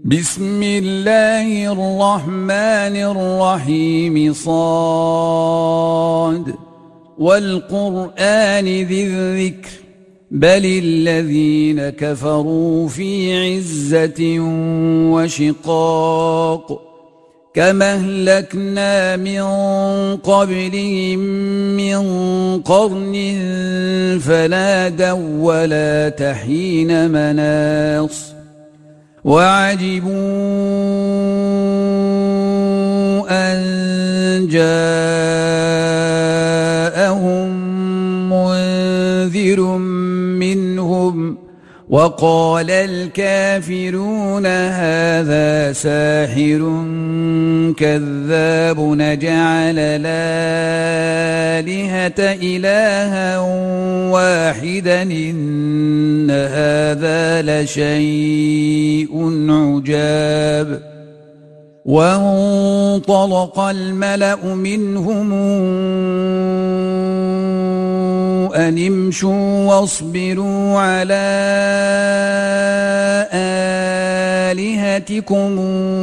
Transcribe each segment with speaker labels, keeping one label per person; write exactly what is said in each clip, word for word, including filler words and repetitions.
Speaker 1: بسم الله الرحمن الرحيم. صاد والقرآن ذي الذكر بل الذين كفروا في عزة وشقاق كما أهلكنا من قبلهم من قرن فنادوا ولا تحين مناص وعجبوا أن جاءهم منذر منهم وقال الكافرون هذا ساحر كذاب نجعل الآلهة إلها واحدا إن هذا لشيء عجاب. وانطلق الملأ منهم أن امشوا واصبروا على آلهتكم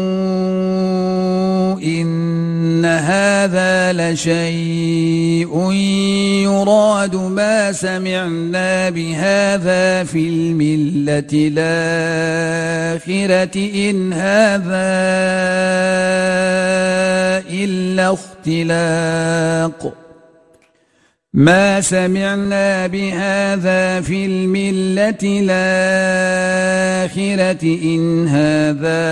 Speaker 1: إن هذا لشيء يراد ما سمعنا بهذا في الملة الآخرة إن هذا إلا اختلاق ما سمعنا بهذا في الملة الآخرة إن هذا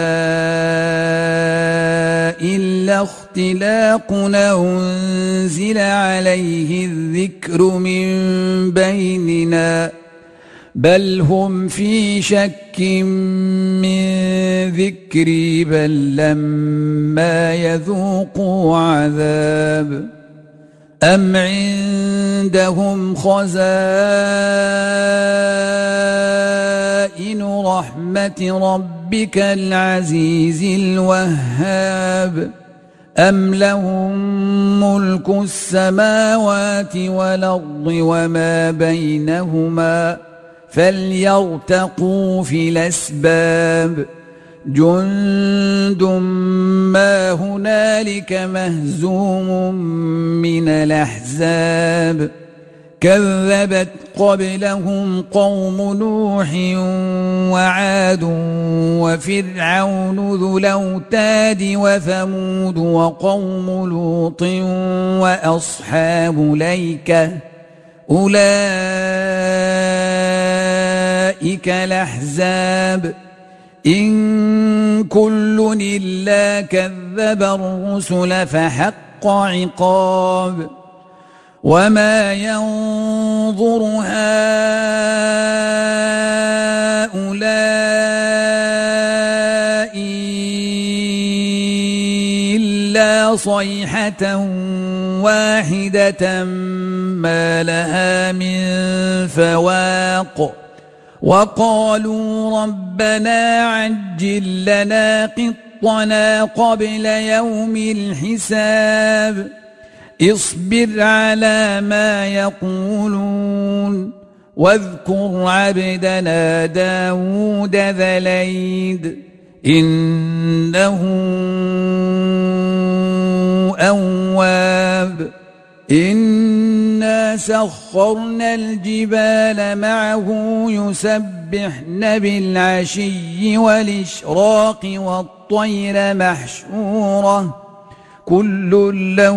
Speaker 1: إلا اختلاق أنزل عليه الذكر من بيننا بل هم في شك من ذكري بل لما يذوقوا عذاب أم عندهم خزائن رحمة ربك العزيز الوهاب أم لهم ملك السماوات والأرض وما بينهما فليرتقوا في الأسباب جند ما هنالك مهزوم من الأحزاب كذبت قبلهم قوم نوح وعاد وفرعون ذو الأوتاد وثمود وقوم لوط وأصحاب الأيكة أولئك الأحزاب إن كل إلا كذب الرسل فحق عقاب وما ينظر هؤلاء إلا صيحة واحدة ما لها من فواق وقالوا ربنا عجل لنا قطنا قبل يوم الحساب اصبر على ما يقولون واذكر عبدنا داود ذا الأيد إنه أواب إنا سخرنا الجبال معه يسبحن بالعشي والإشراق والطير محشورة كل له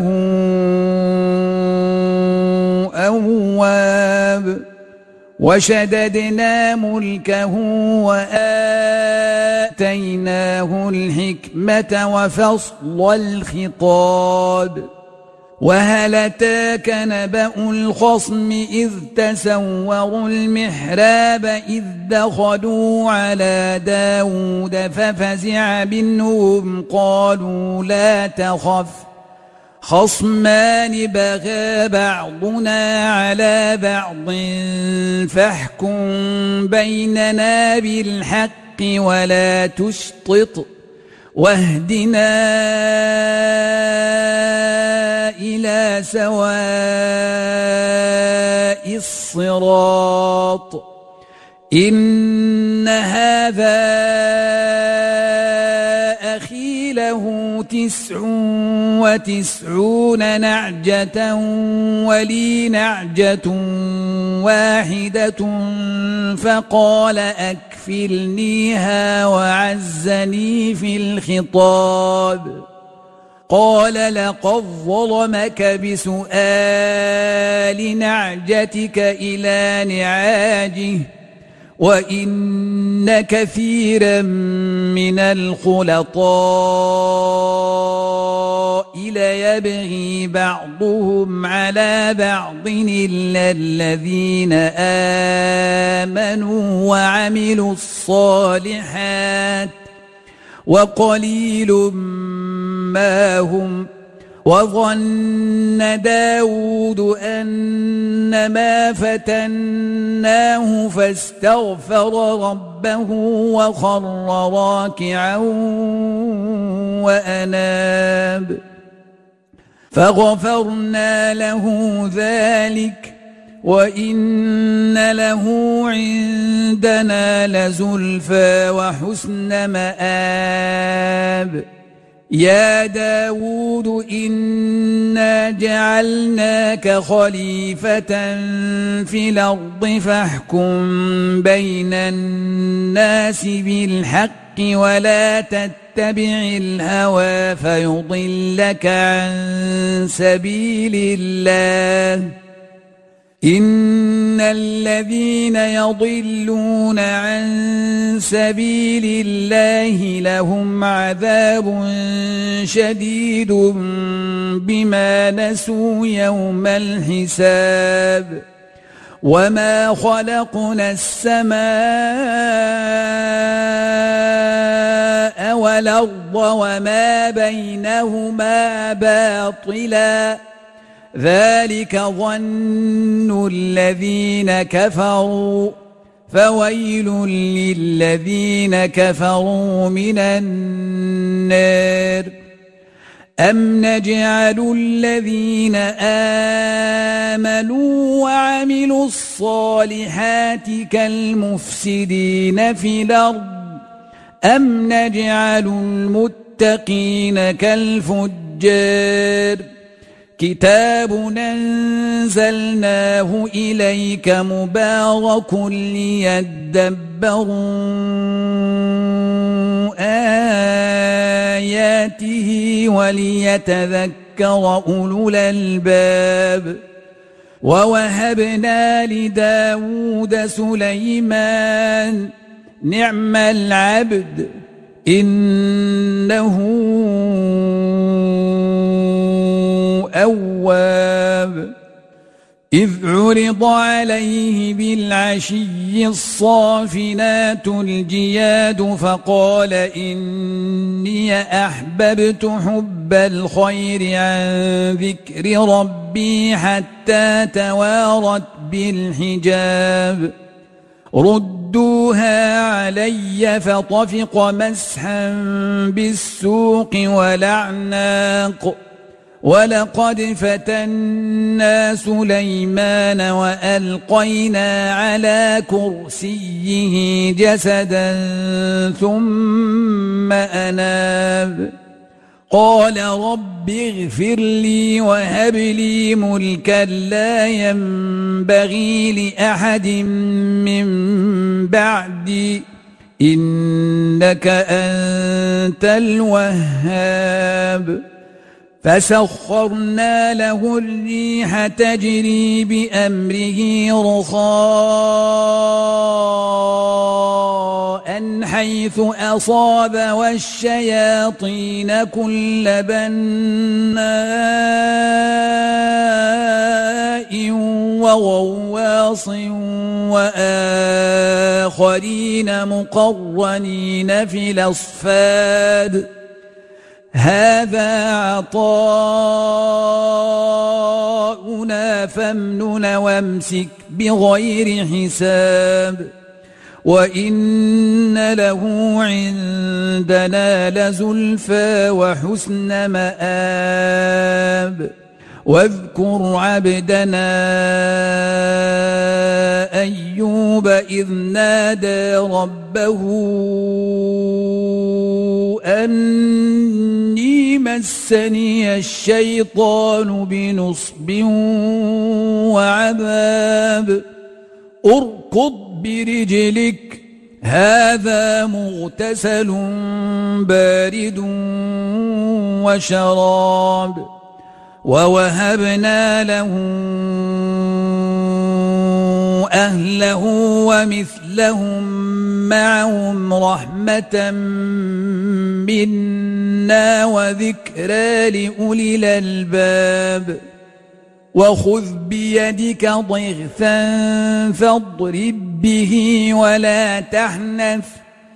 Speaker 1: أواب وشددنا ملكه وآتيناه الحكمة وفصل الخطاب وهل أتاك نبأ الخصم إذ تسوروا المحراب إذ دخلوا على داود ففزع منهم قالوا لا تخف خصمان بغى بعضنا على بعض فاحكم بيننا بالحق ولا تشطط واهدنا إلى سواء الصراط إن هذا له تسع وتسعون نعجة ولي نعجة واحدة فقال أكفلنيها وعزني في الخطاب قال لقد ظلمك بسؤال نعجتك إلى نعاجه وإن كثيرا من الخلطاء ليبغي بعضهم على بعض إلا الذين آمنوا وعملوا الصالحات وقليل ما هم وظن داود أنما فتناه فاستغفر ربه وخر راكعا وأناب فغفرنا له ذلك وإن له عندنا لزلفى وحسن مآب يا داود إنا جعلناك خليفة في الأرض فاحكم بين الناس بالحق ولا تتبع الهوى فيضلك عن سبيل الله إن الذين يضلون عن سبيل الله لهم عذاب شديد بما نسوا يوم الحساب وما خلقنا السماء والأرض وما بينهما باطلا ذلك ظن الذين كفروا فويل للذين كفروا من النار أم نجعل الذين آمنوا وعملوا الصالحات كالمفسدين في الأرض أم نجعل المتقين كالفجار كتاب أنزلناه إليك مبارك ليدبروا آياته وليتذكر أولو الألباب ووهبنا لداود سليمان نعم العبد إنه أواب إذ عرض عليه بالعشي الصافنات الجياد فقال إني أحببت حب الخير عن ذكر ربي حتى توارت بالحجاب ردوها علي فطفق مسحا بالسوق ولعناق ولقد فتنا سليمان وألقينا على كرسيه جسدا ثم أناب قال رب اغفر لي وهب لي ملكا لا ينبغي لأحد من بعدي إنك أنت الوهاب فسخرنا له الريح تجري بأمره رخاء حيث أصاب والشياطين كل بناء وغواص وآخرين مقرنين في الأصفاد هذا عطاؤنا فامنن وامسك بغير حساب وإن له عندنا لزلفى وحسن مآب واذكر عبدنا أيوب إذ نادى ربه أن مسني الشيطان بنصب وعذاب اركض برجلك هذا مغتسل بارد وشراب ووهبنا له أهله ومثلهم معهم رحمة منا وذكرى لأولي الألباب وخذ بيدك ضغثا فاضرب به ولا تحنث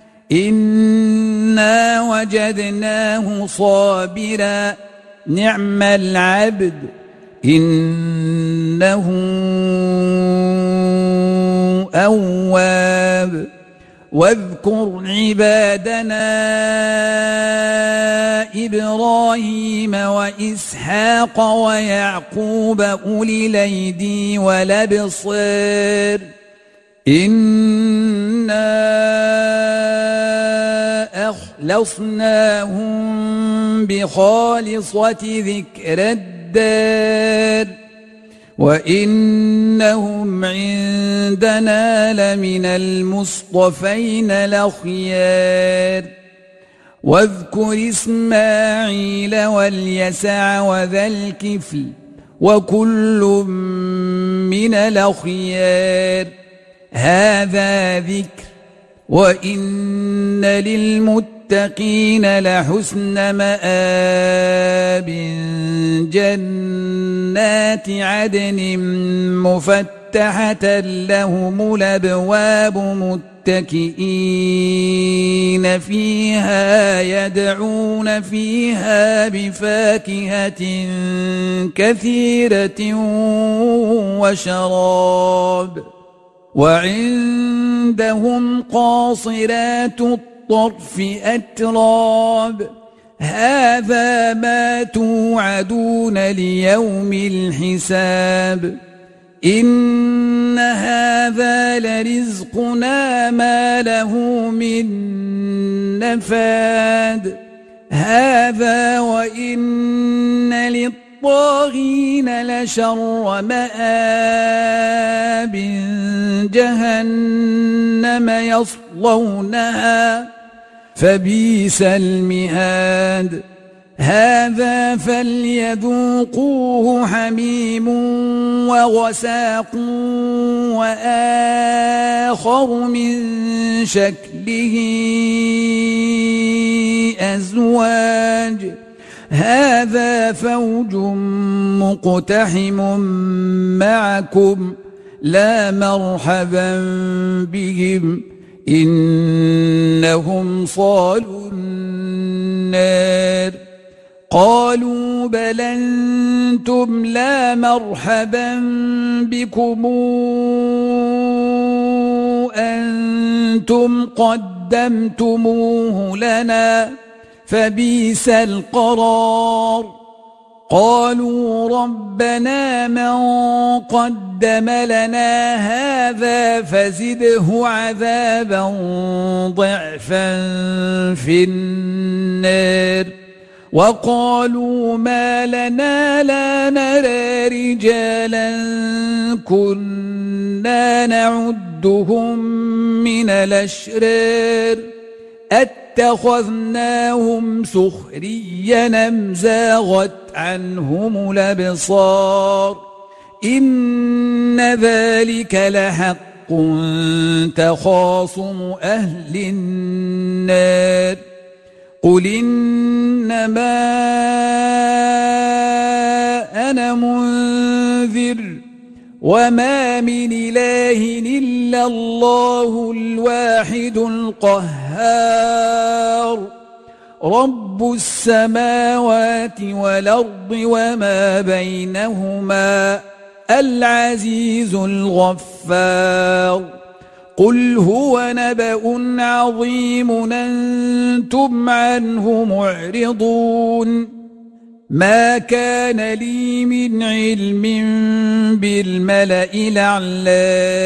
Speaker 1: إنا وجدناه صابرا نعم العبد إنه أواب واذكر عبادنا إبراهيم وإسحاق ويعقوب أولي الأيدي والأبصار إنا أخلصناهم بخالصة ذكر الدار وإنهم عندنا لمن المصطفين الأخيار واذكر إسماعيل واليسع وذا الكفل وكل من الأخيار هذا ذكر وإن للمتقين لحسن مآب جنات عدن مفتحة لهم الأبواب متكئين فيها يدعون فيها بفاكهة كثيرة وشراب وعندهم قاصرات الطرف أتراب هذا ما توعدون ليوم الحساب إن هذا لرزقنا ما له من نفاد هذا وإن للطاغين لشر مآب جهنم يصلونها فبئس المهاد هذا فليذوقوه حميم وغساق وآخر من شكله أزواج هذا فوج مقتحم معكم لا مرحبا بهم إنهم صالوا النار قالوا بل أنتم لا مرحبا بكم أنتم قدمتموه لنا فبئس القرار قالوا ربنا من قدم لنا هذا فزده عذابا ضعفا في النار وقالوا ما لنا لا نرى رجالا كنا نعدهم من الأشرار اتخذناهم سخريا أم زاغت عنهم الأبصار إن ذلك لحق تخاصم أهل النار قل إنما أنا منذر وما من إله إلا الله الواحد القهار رب السماوات والأرض وما بينهما العزيز الغفار قل هو نبأ عظيم أنتم عنه معرضون ما كان لي من علم بالملأ الأعلى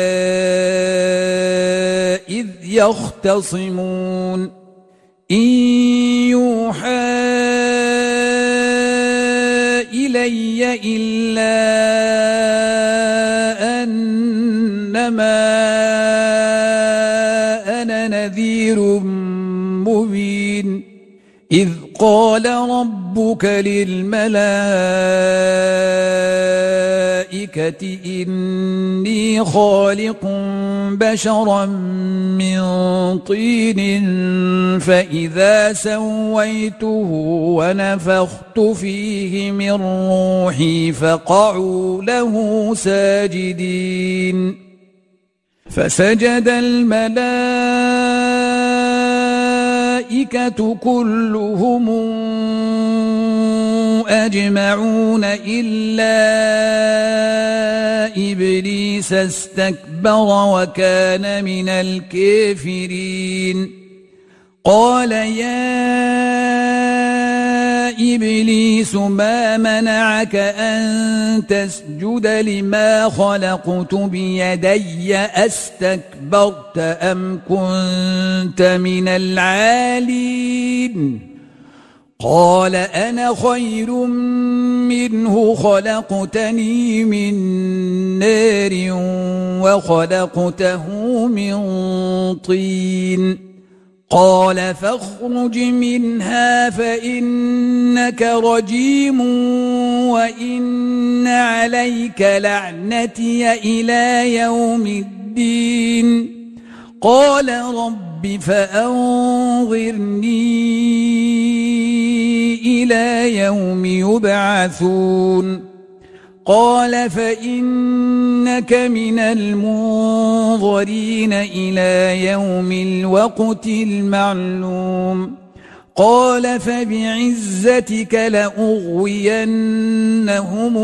Speaker 1: إذ يختصمون إن يوحى إلي إلا أنما أنا نذير مبين إذ قال ربك للملائكة إني خالق بشرا من طين فإذا سويته ونفخت فيه من روحي فقعوا له ساجدين فسجد الملائكة كلهم أجمعون إلا إبليس استكبر وكان من الكافرين قال يا إبليس ما منعك أن تسجد لما خلقت بيدي أستكبرت أم كنت من العالين قال أنا خير منه خلقتني من نار وخلقته من طين قال فاخرج منها فإنك رجيم وإن عليك لعنتي إلى يوم الدين قال رب فأنظرني إلى يوم يبعثون قال فإنك من المنظرين إلى يوم الوقت المعلوم قال فبعزتك لأغوينهم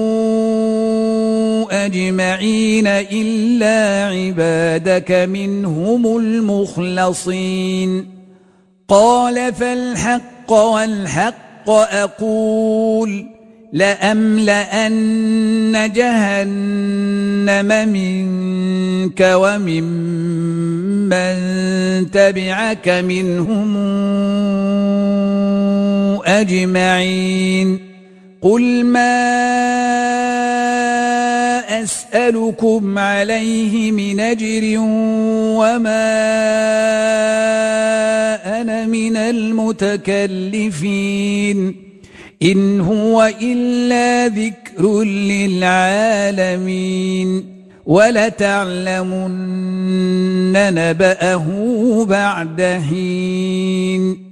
Speaker 1: أجمعين إلا عبادك منهم المخلصين قال فالحق والحق أقول لأملأن جهنم منك وممن تبعك منهم أجمعين قل ما أسألكم عليه من أجر وما أنا من المتكلفين إن هو إلا ذكر للعالمين ولتعلمن نبأه بعد حين